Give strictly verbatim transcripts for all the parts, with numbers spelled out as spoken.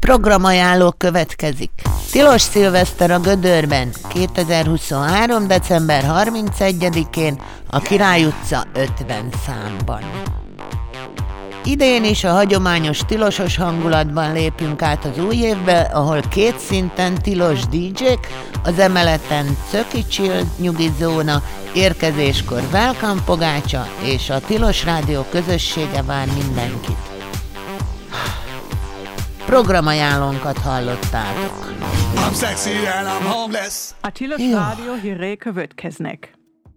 Programajánló következik. Tilos szilveszter a Gödörben kétezer-huszonhárom. december harmincegyedikén a Király utca ötven számban. Idén is a hagyományos tilosos hangulatban lépünk át az új évbe, ahol két szinten tilos dé jék, az emeleten Czöki Chill nyugizóna, érkezéskor Welcome Pogácsa és a Tilos Rádió közössége vár mindenkit. Programajánlónkat hallottátok. I'm sexy and I'm homeless. A Tilos Rádió hírei következnek.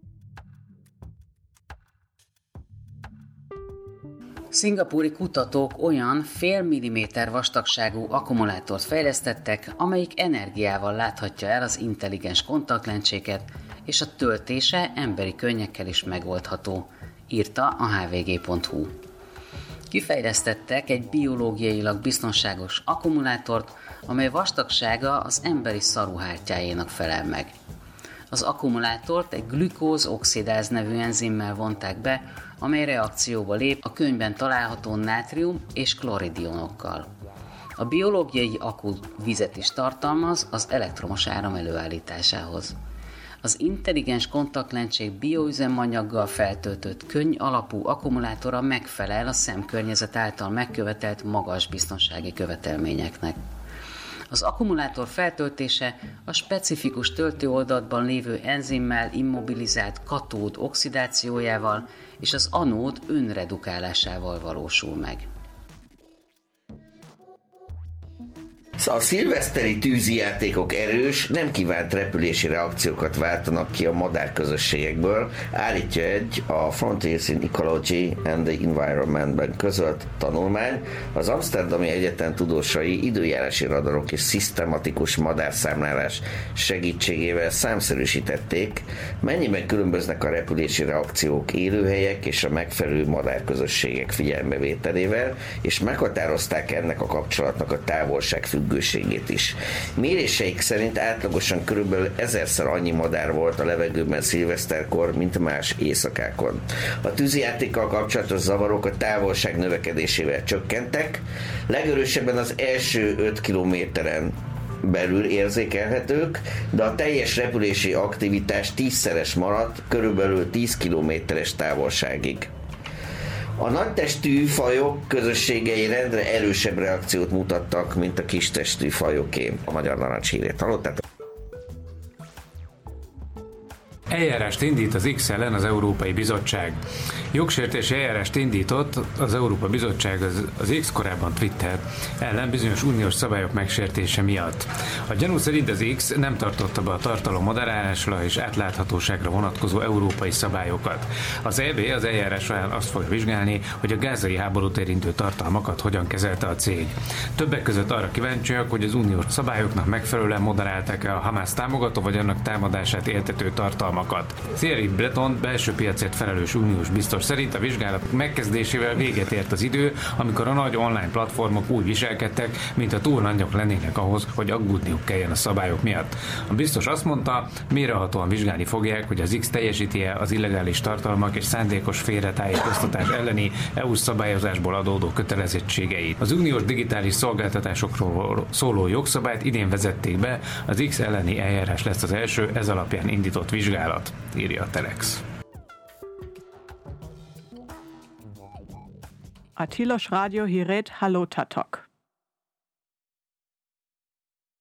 Szingapúri kutatók olyan fél milliméter vastagságú akkumulátort fejlesztettek, amelyik energiával láthatja el az intelligens kontaktlencséket, és a töltése emberi könnyekkel is megoldható, írta a há vé gé pont hú. Kifejlesztettek egy biológiailag biztonságos akkumulátort, amely vastagsága az emberi szaruhártyájénak felel meg. Az akkumulátort egy glükóz-oxidáz nevű enzimmel vonták be, amely reakcióba lép a könyvben található nátrium és klorid ionokkal. A biológiai akku vizet is tartalmaz az elektromos áram előállításához. Az intelligens kontaktlencsék bioüzemanyaggal feltöltött könny alapú akkumulátora megfelel a szemkörnyezet által megkövetelt magas biztonsági követelményeknek. Az akkumulátor feltöltése a specifikus töltőoldatban lévő enzimmel immobilizált katód oxidációjával és az anód önredukálásával valósul meg. A szilveszteri tűzijátékok erős, nem kívánt repülési reakciókat váltanak ki a madárközösségekből, állítja egy a Frontiers in Ecology and the Environment-ben közölt tanulmány. Az Amsterdami Egyetem tudósai időjárási radarok és szisztematikus madárszámlálás segítségével számszerűsítették, mennyiben különböznek a repülési reakciók élőhelyek és a megfelelő madárközösségek figyelmevételével, és meghatározták ennek a kapcsolatnak a távolság függőségét is. Méréseik szerint átlagosan körülbelül ezerszer annyi madár volt a levegőben szilveszterkor, mint más éjszakákon. A tűzijátékkal kapcsolatos zavarok a távolság növekedésével csökkentek, legerősebben az első öt kilométeren belül érzékelhetők, de a teljes repülési aktivitás tízszeres maradt, körülbelül tíz kilométeres távolságig. A nagytestű fajok közösségei rendre erősebb reakciót mutattak, mint a kistestű fajoké. A Magyar Narancs hírét hallottátok? Eljárást indít az X ellen az Európai Bizottság. Jogsértési eljárást indított az Európai Bizottság az, az X, korábban Twitter ellen bizonyos uniós szabályok megsértése miatt. A gyanú szerint az X nem tartotta be a tartalom moderálásra és átláthatóságra vonatkozó európai szabályokat. Az é bé az eljárás során azt fogja vizsgálni, hogy a gázai háborút érintő tartalmakat hogyan kezelte a cég. Többek között arra kíváncsiak, hogy az uniós szabályoknak megfelelően moderálták-e a Hamász támogató vagy annak támadását éltető tartalmakat. Thierry Breton belső piacért felelős uniós biztos szerint a vizsgálat megkezdésével véget ért az idő, amikor a nagy online platformok úgy viselkedtek, mint a túl nagyok lennének ahhoz, hogy aggódniuk kelljen a szabályok miatt. A biztos azt mondta, mélyrehatóan vizsgálni fogják, hogy az X teljesíti-e az illegális tartalmak és szándékos félretájékoztatás elleni é u-s szabályozásból adódó kötelezettségeit. Az uniós digitális szolgáltatásokról szóló jogszabályt idén vezették be, az X elleni eljárás lesz az első, ez alapján indított vizsgálat, írja a Telex. A Tilos Rádió hírét hallottatok.